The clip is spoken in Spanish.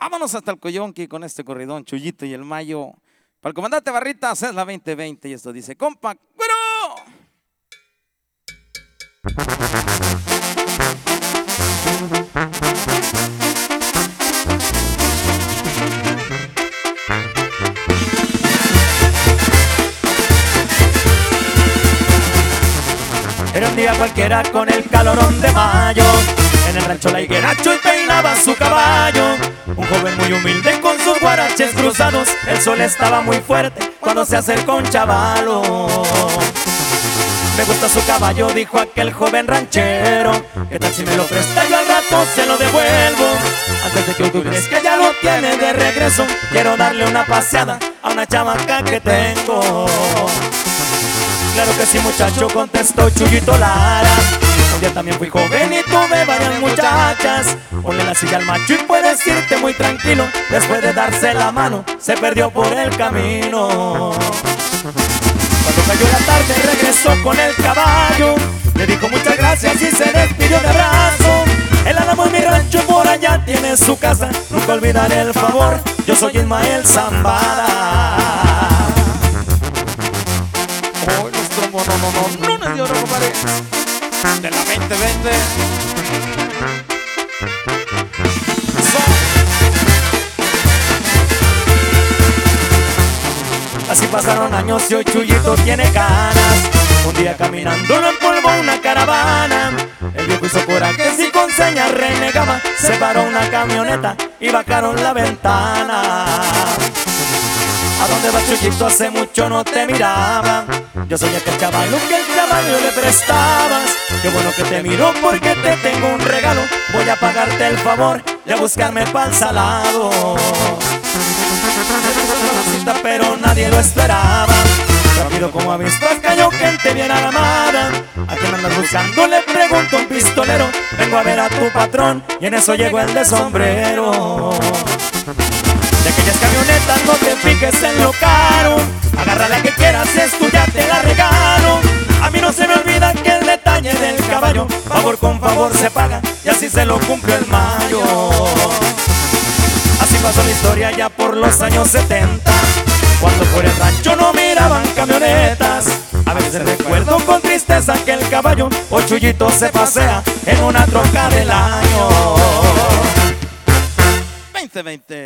Vámonos hasta el Coyonqui con este corridón, Chuyito y el Mayo. Para el comandante Barritas es la 2020 y esto dice, compa, ¡güero! Era un día cualquiera con el calorón de mayo. En el rancho La Higuera Chuy peinaba su caballo. Un joven muy humilde con sus guaraches cruzados. El sol estaba muy fuerte cuando se acercó un chavalo. Me gusta su caballo, dijo aquel joven ranchero. ¿Qué tal si me lo presta? Yo al rato se lo devuelvo. Antes de que tú crees que ya lo tiene de regreso, quiero darle una paseada a una chamaca que tengo. Claro que sí, muchacho, contestó Chuyito Lara. Un día también fui joven y tuve varias muchachas. Ponle la silla al macho y puedes irte muy tranquilo. Después de darse la mano, se perdió por el camino. Cuando cayó la tarde regresó con el caballo. Le dijo muchas gracias y se despidió de abrazo. El álamo en mi rancho por allá tiene su casa. Nunca olvidaré el favor, yo soy Ismael Zambada. Oh, los trombos, no nos dio oro, compadre. De la 2020. Así pasaron años y hoy Chuyito tiene canas. Un día caminando lo empolvó una caravana. El viejo hizo coraje y con señas renegaba. Se paró una camioneta y bajaron la ventana. ¿A dónde vas, Chuyito? Hace mucho no te miraba. Yo soy aquel caballo que el caballo le prestabas. Qué bueno que te miro porque te tengo un regalo. Voy a pagarte el favor de buscarme pa'l salado. Pero nadie lo esperaba. Rápido como avispas cayó quien te viera la amada. ¿A quién andas buscando? Le preguntó un pistolero. Vengo a ver a tu patrón. Y en eso llegó el de sombrero. De aquellas camionetas no te fijes en lo caro. Agarra la que quieras, es tuya, te la regalo. A mí no se me olvida que el detalle del caballo, favor con favor se paga, y así se lo cumplió el Mayo. Así pasó la historia ya por los años 70, cuando por el rancho no miraban camionetas. A veces recuerdo con tristeza que el caballo o Chuyito se pasea en una troca del año. 2020.